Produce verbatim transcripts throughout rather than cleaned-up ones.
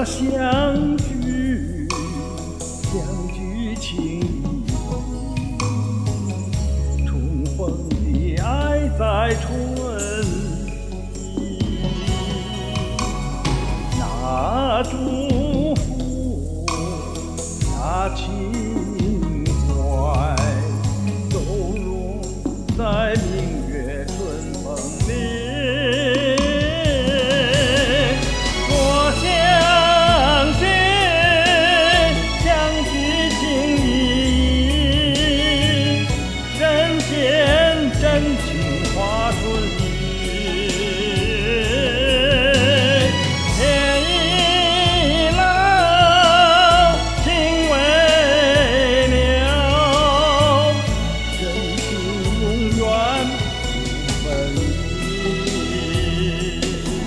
相聚，相聚情谊，重逢的爱在春意。那祝福，那情怀，都融在明月春风里。 真情化春意，天已老，情未了，真情永远不分离。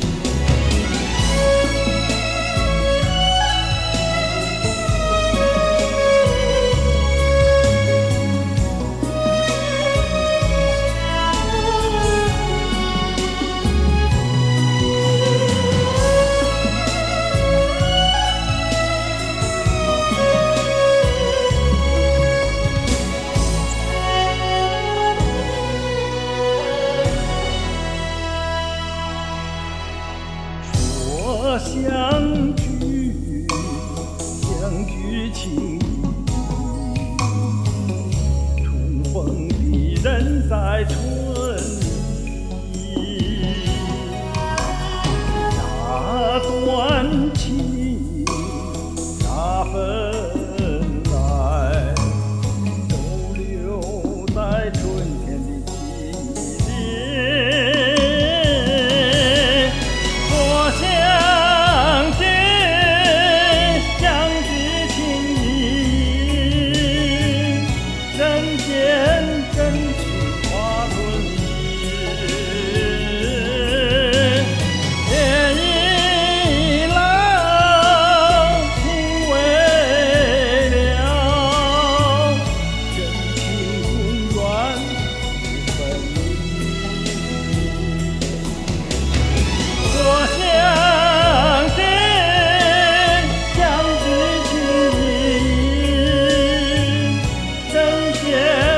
相聚，相聚情谊，重逢的人在春意。那段情，那份爱，都留在春天的记忆里。 真情化春意，天已老，情未了，真情永远不分离。我相信相聚情谊，真见。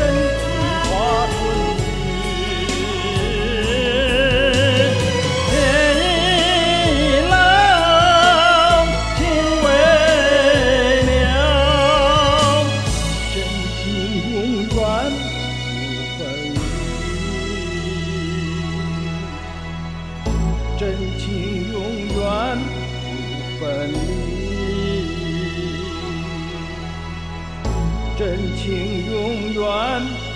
真情永远不分离，真情永远。